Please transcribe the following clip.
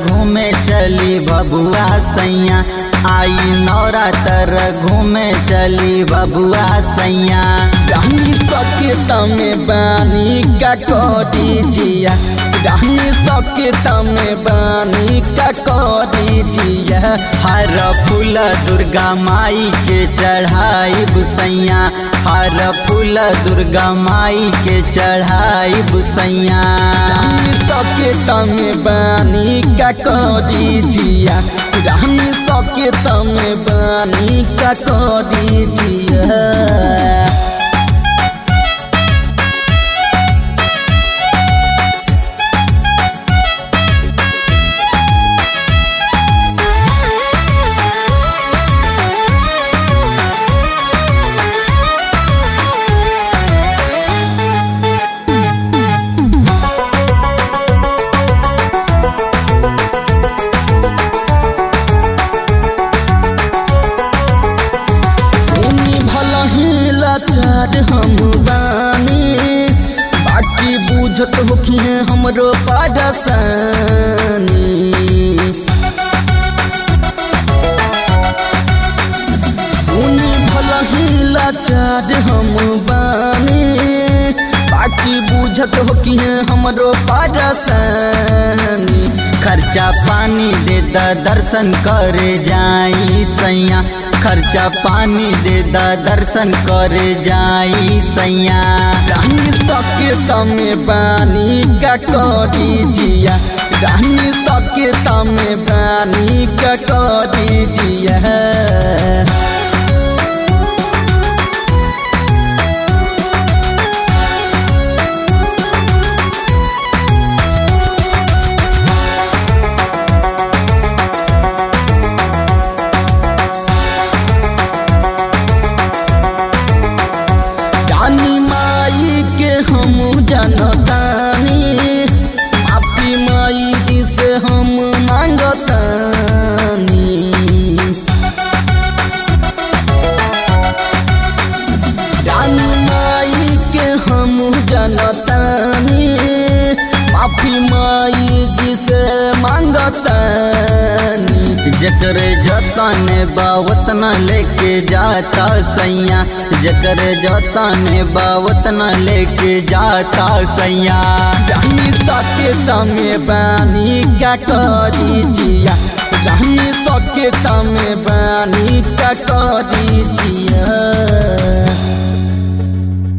घूमे चली बबुआ सैया, आई नवरात्र घूमे चली बबुआ सैया। रानी सके तमे बानी का करी जिया, रानी सके तमे बानी का करी जिया। हर फूल दुर्गा माई के चढ़ाई बुसैया, हर फूल दुर्गा माई के चढ़ाई बुसैया। रानी सके तमे बानी का करी जिया, रानी सके तमे बानी का करी जिया। लाचार हम बानी, बाकी बुझत होखिए हमरो पारसानी। सुनी भला ही लाचार हम बानी, बाकी बुझत होखिए हमरो पारसानी। खर्चा पानी दे द दर्शन करे जाई सैया, खर्चा पानी दे द दर्शन करे जाई सैया। रानी सके तमे बानी का करी जिया, रानी सके तमे बानी का करी जिया। रानी माई के हम जानतानी, माफी माई जी से हम मांगतानी। रानी माई के हम जानतानी, माफी माई जी से मांगतानी। जकरे जतन बावतन लेके जाता सैया, जकरे जतन बावतन लेके जाता सैया। रानी सके तमे बानी का करी जिया, रानी सके तमे बानी का करी जिया।